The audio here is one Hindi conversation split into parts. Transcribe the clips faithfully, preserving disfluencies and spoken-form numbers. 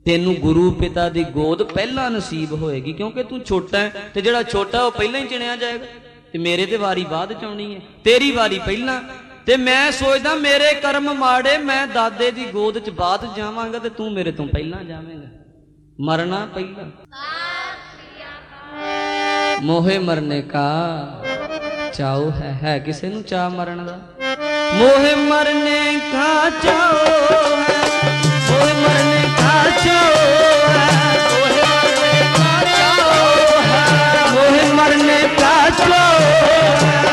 तेनू गुरु पिता दी गोद पहला नसीब होएगी, क्योंकि तू छोटा है ते जिहड़ा छोटा वह पहला ही चिणिया जाएगा। ते मेरे ते वारी बाद च आउणी है, तेरी वारी पहला। ते मैं सोचदा मेरे कर्म माड़े, मैं दादे दी गोद च बाद जावांगा ते तू मेरे तो पहला जावेंगा। मरना पहला। मोहे मरने का चाओ है, है किसे नू चा मरण दा? मोहे मरने का चाओ है, मोहे मरने का चाओ है, मोहे मरने का चाओ है,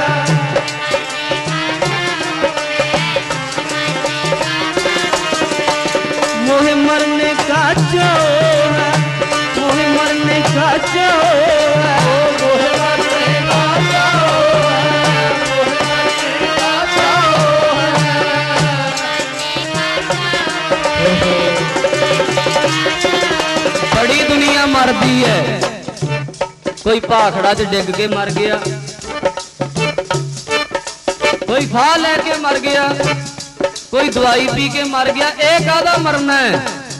मोहे मरने का चाओ है, मोहे मरने का चाओ है, मोहे मरने का चाओ है, मोहे मरने का चाओ है। बड़ी दुनिया मरदी है, कोई भाखड़ा च डिग के मर गया, कोई फा लेके मर गया, कोई दवाई पी के मर गया। एक आधा मरना है,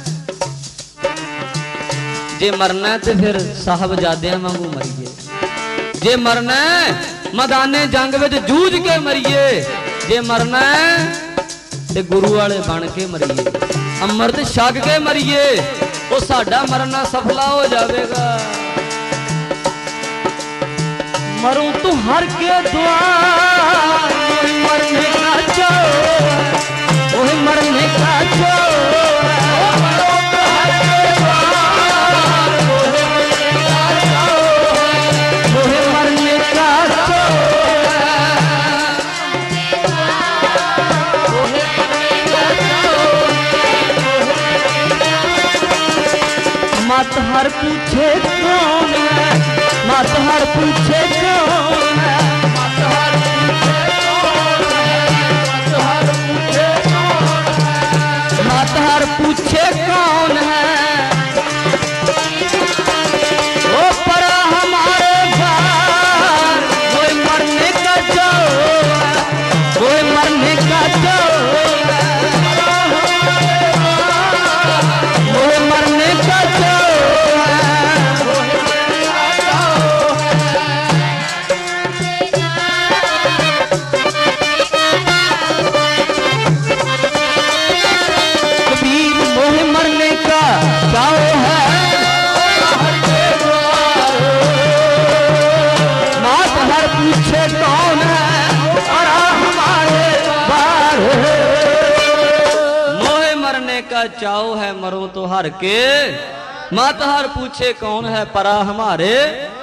जे मरना है तो फिर साहबजादियां वांगू मरिए, जे मरना है मैदाने जंग में जूझ के मरिए, जे मरना है तो गुरु वाले बन के मरिए, अमृत छक के मरिए, वो साडा मरना सफला हो जाएगा। मरूं तू हर के द्वार, मरने का चाओ है, ओहे मरने का चाओ है, मरूं तू हर के द्वार, ओहे मरने का चाओ है, ओहे मरने का चाओ है, ओहे मरने का चाओ है। मत हर पूछे कौन है, मत हर पूछे कौन है, मत हर पूछे कौन है, मत हर पूछे कौन है, मत हर पूछे कौन है, ओ पर हमारे घर कोई मरने का चाओ है, कोई मरने का चाओ है, कोई मरने का चाओ चाओ है, मरो तो हर के, मत हर पूछे कौन है, परा हमारे